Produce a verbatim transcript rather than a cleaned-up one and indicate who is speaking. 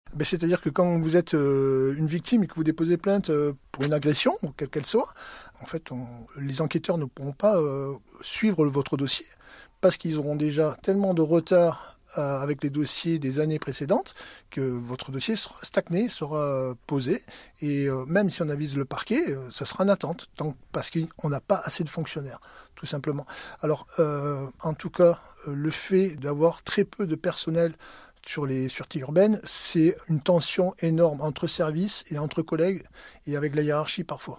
Speaker 1: Ben, c'est-à-dire que quand vous êtes euh, une victime et que vous déposez plainte euh, pour une agression, quelle qu'elle soit, en fait, on- les enquêteurs ne pourront pas euh, suivre votre dossier parce qu'ils auront déjà tellement de retard euh, avec les dossiers des années précédentes que votre dossier sera stagné, sera euh, posé. Et euh, même si on avise le parquet, euh, ça sera en attente, tant, parce qu'on n'a pas assez de fonctionnaires, tout simplement. Alors, euh, en tout cas, euh, le fait d'avoir très peu de personnel sur les sûretés urbaines, c'est une tension énorme entre services et entre collègues et avec la hiérarchie parfois.